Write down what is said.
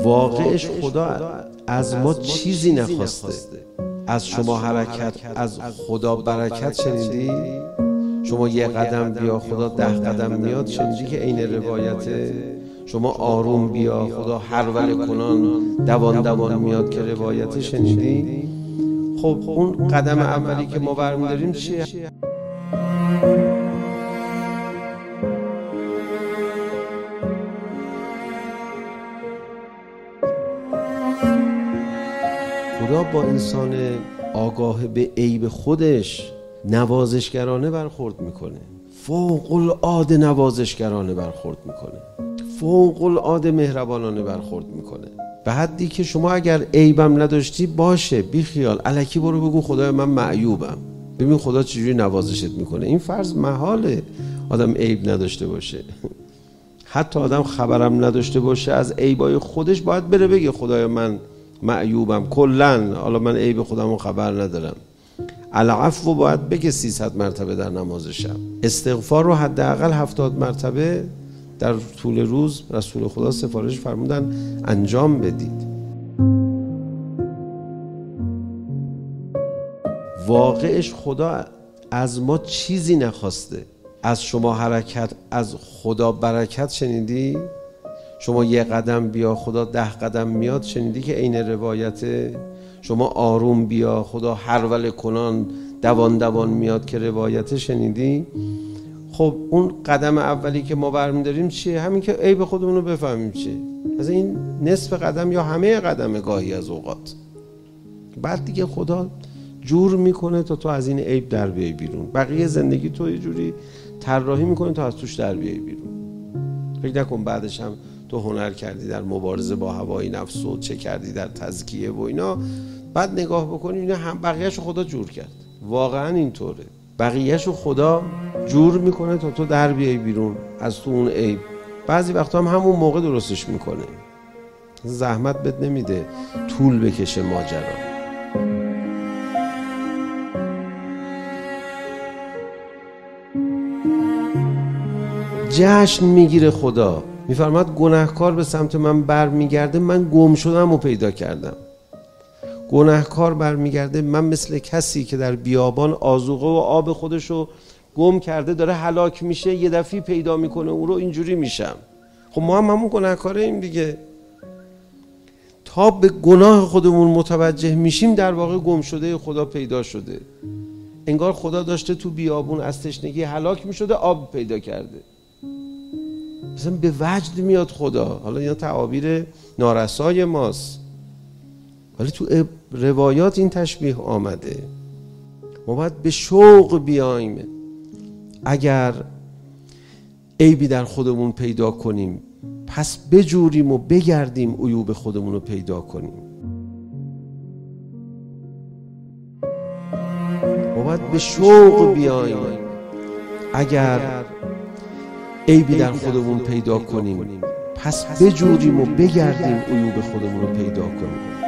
واقعش خدا از ما چیزی نخواسته. از شما حرکت، از خدا برکت شنیدی؟ شما یه قدم بیا خدا 10 قدم میاد شنیدی که عین روایته؟ شما آروم بیا خدا هرول کنان دوان میاد که روایته شنیدی؟ خب اون قدم اولی که ما برمی‌داریم چیه؟ خدا با انسان آگاه به عیب خودش نوازشگرانه برخورد میکنه، فوق العاده نوازشگرانه برخورد میکنه، فوق العاده مهربانانه برخورد میکنه. به حدی که شما اگر عیبم نداشتی باشه بی خیال الکی برو بگو خدای من معیوبم، ببین خدا چجوری نوازشت میکنه. این فرض محاله آدم عیب نداشته باشه. حتی آدم خبرم نداشته باشه از عیبای خودش باید بره بگه خدای من معیوبم، کلن حالا من عیب خودمو خبر ندارم. العفو باید بگه 300 مرتبه در نماز شب. استغفار رو حداقل 70 مرتبه در طول روز رسول خدا سفارش فرمودن انجام بدید. واقعش خدا از ما چیزی نخواسته. از شما حرکت، از خدا برکت شنیدی؟ شما یه قدم بیا خدا 10 قدم میاد شنیدی که عین روایته؟ شما آروم بیا خدا هرول کنان دوان میاد که روایته شنیدی؟ خب اون قدم اولی که ما برمی‌داریم چیه؟ همین که عیب خودمون رو بفهمیم چیه. از این نصف قدم یا همه قدم گاهی از اوقات. بعد دیگه خدا جور میکنه تا تو از این عیب در بیای بیرون. بقیه زندگی تو یه جوری طراحی میکنه تا از توش در بیای بیرون. فکر نکن بعدش هم تو هنر کردی در مبارزه با هوای نفس و چه کردی در تزکیه و اینا، بعد نگاه بکنی اینا هم بقیه‌شو خدا جور کرد. واقعا اینطوره. بقیه‌شو خدا جور میکنه تا تو در بیای بیرون از تو اون عیب. بعضی وقتا هم همون موقع درستش میکنه. زحمت بد نمیده طول بکشه ماجرا. جشن میگیره خدا، میفرماد گناهکار به سمت من برمیگرده من گم شدم و پیدا کردم. گناهکار برمیگرده من مثل کسی که در بیابان آذوقه و آب خودشو گم کرده داره هلاک میشه یه دفعه پیدا میکنه اون رو، اینجوری میشم. خب ما هم همون گناهکاره ایم دیگه. تا به گناه خودمون متوجه میشیم در واقع گم شده خدا پیدا شده. انگار خدا داشته تو بیابون از تشنگی هلاک میشده آب پیدا کرده. مثلا به وجد میاد خدا. حالا اینا تعابیر نارسای ماست ولی تو روایات این تشبیه آمده. ما باید به شوق بیاییم. اگر عیبی در خودمون پیدا کنیم پس بجوریم و بگردیم عیوب خودمون رو پیدا کنیم. ما باید به شوق بیاییم. اگر عیبی در خودمون پیدا کنیم پس بجوریم و بگردیم عیوب خودمون رو پیدا کنیم.